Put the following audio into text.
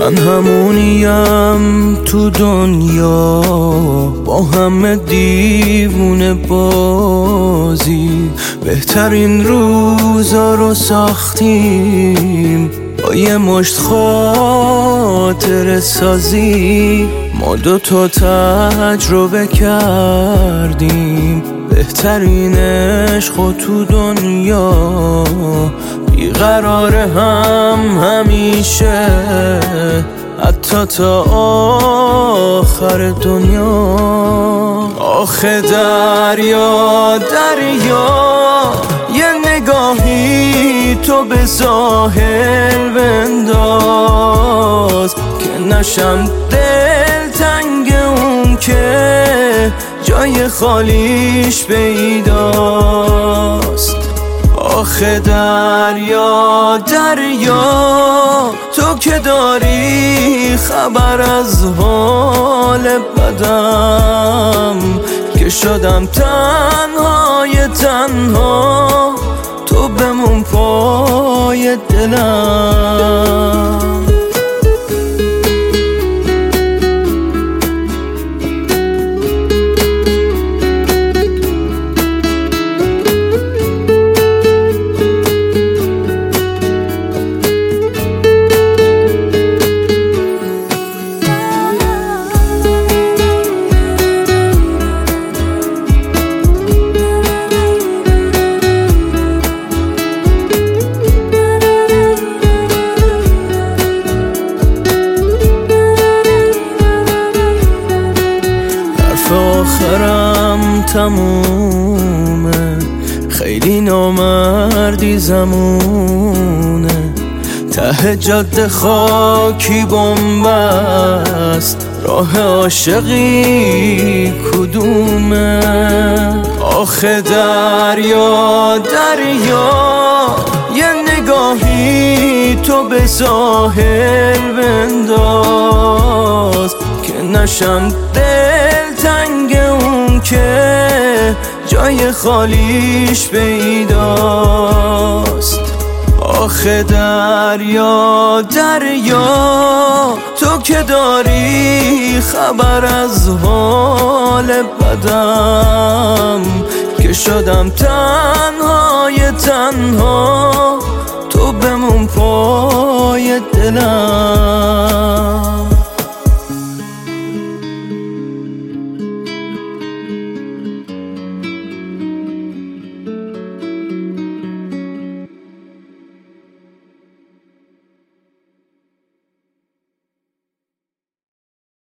من همونیم تو دنیا، با همه دیوونه بازی. بهترین روزا رو ساختیم با یه مشت خاطره سازی. ما دوتا تجربه کردیم بهترین عشق تو دنیا. بیقرار هم همیشه، حتی تا آخر دنیا. آخه دریا یه نگاهی تو به ساحل بنداز، که نشم دلتنگ اون که جای خالیش پیداست. آخه دریا تو که داری خبر از حال بدم، که شدم تنها تو بمون پای دلم. آخرم تمومه، خیلی نامردی زمونه. ته جاده خاکی بنبست، راه عاشقی کدومه؟ آخه دریا یه نگاهی تو به ساحل بنداز، که نشم دلتنگ اون که جای خالیش پیداست. آخه دریا تو که داری خبر از حال بدم، که شدم تنها تو بمون پای دلم.